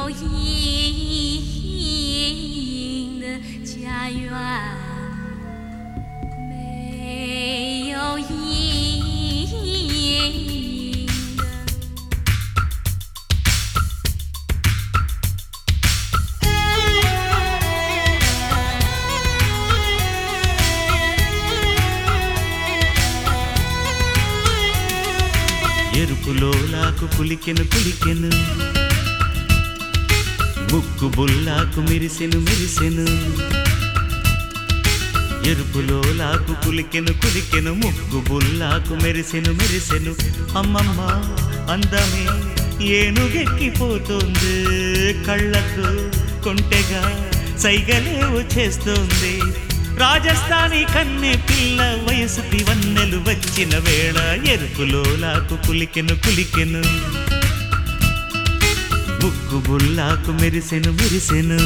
有阴的家园，没有阴的。 ఎరుపులో లాకు కులికెను కులికెను ముక్కు బుల్లాకు మెరిసెను మెరిసెను ఎరుపులో లాకు కులికెను కులికెను ముక్కు బుల్లాకు మెరిసెను మెరిసెను అమ్మమ్మ అందమే ఏనుగెక్కిపోతుంది కళ్ళకు కొంటెగా సైగలేవో చేస్తోంది రాజస్థానీ కన్నె పిల్ల వయసుకి వన్నెలు వచ్చిన వేళ ఎరుపులో లాకు కులికెను కులికెను ముక్కు బుల్లాకు మెరిసెను మెరిసెను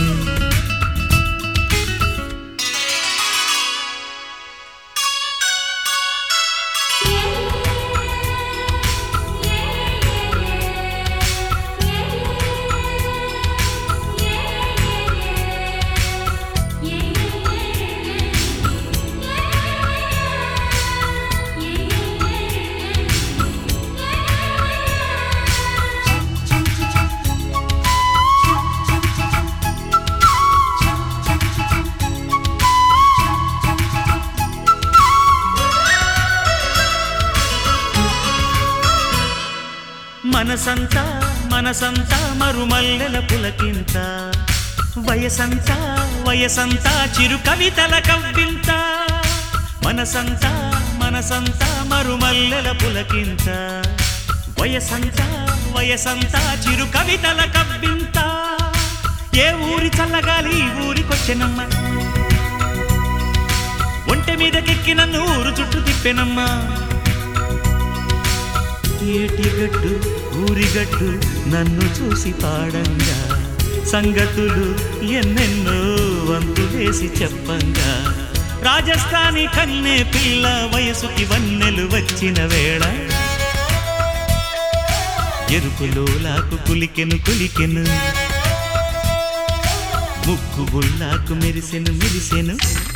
మనసంతా మనసంతా మరుమల్లెల పులకింత వయసంతా వయసంతా చిరు కవితల కవ్వింత మనసంతా మనసంతా మరుమల్లెల పులకింత వయసంతా వయసంతా చిరు కవితల కవ్వింత ఏ ఊరి చల్లగాలి ఈ ఊరికొచ్చెనమ్మ ఒంటె మీదకెక్కి నన్ను ఊరు చుట్టూ తిప్పెనమ్మా ఏటిగట్టు ఊరిగట్టు నన్ను చూసి పాడంగా సంగతులు ఎన్నెన్నో వంతులేసి చెప్పంగా రాజస్థానీ కన్నె పిల్ల వయసుకి వన్నెలు వచ్చిన వేళ ఎరుపులో లాకు కులికెను కులికెను ముక్కు బుల్లాకు మెరిసెను మెరిసెను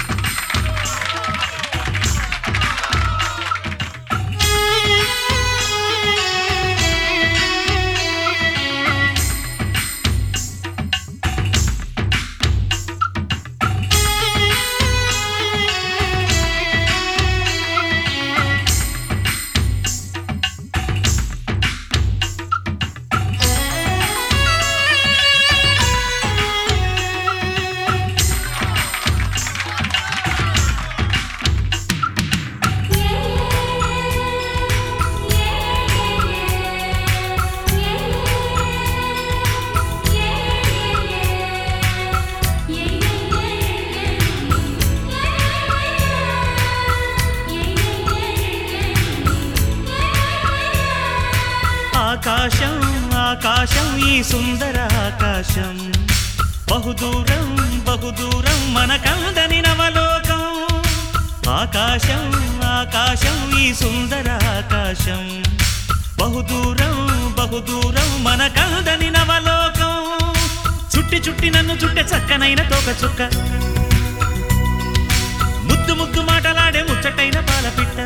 ఆకాశం ఆకాశం ఈ సుందర ఆకాశం బహుదూరం బహుదూరం మనకందని నవలోకం ఆకాశం ఆకాశం ఈ సుందర ఆకాశం బహుదూరం బహుదూరం మనకందని నవలోకం చుట్టి చుట్టి నన్ను చుట్టే చక్కనైన తోక చుక్క ముద్దు ముద్దు మాటలాడే ముచ్చటైన పాలపిట్ట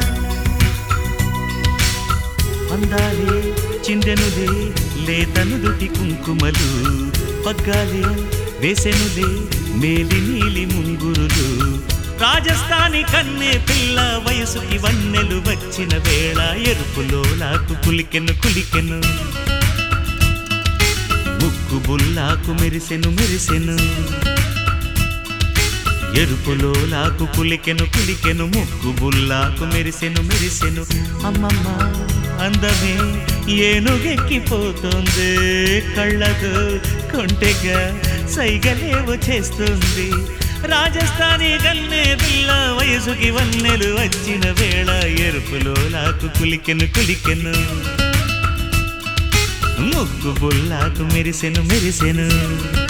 అందాలే చిందెనులే లేతను దుటి కుంకుమలు పగ్గాలే వేసెనులే మేలి నీలి ముంగురులు రాజస్థానీ కన్నె పిల్ల వయసుకి వన్నెలు వచ్చిన వేళ ఎరుపులో లాకు కులికెను కులికెను ముక్కు బుల్లాకు మెరిసెను మెరిసెను ఎరుపులో లాకు కులికెను కులికెను ముక్కు బుల్లాకు మెరిసెను మెరిసెను అమ్మమ్మ అందమే ఏనుగెక్కిపోతుంది కళ్ళకు కొంటెగా సైగలేవో చేస్తుంది రాజస్థానీ కన్నె పిల్ల వయసుకి వన్నెలు వచ్చిన వేళ ఎరుపులో లాకు కులికెను కులికెను ముక్కు బుల్లాకు మెరిసెను మెరిసెను